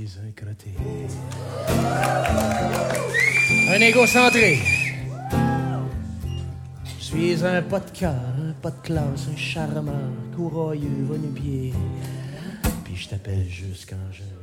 suis un crotté. Un égocentré. Je suis un pas de cœur, un pas de classe, un charmeur, courroyeux, va-nu-pied. Puis je t'appelle juste quand je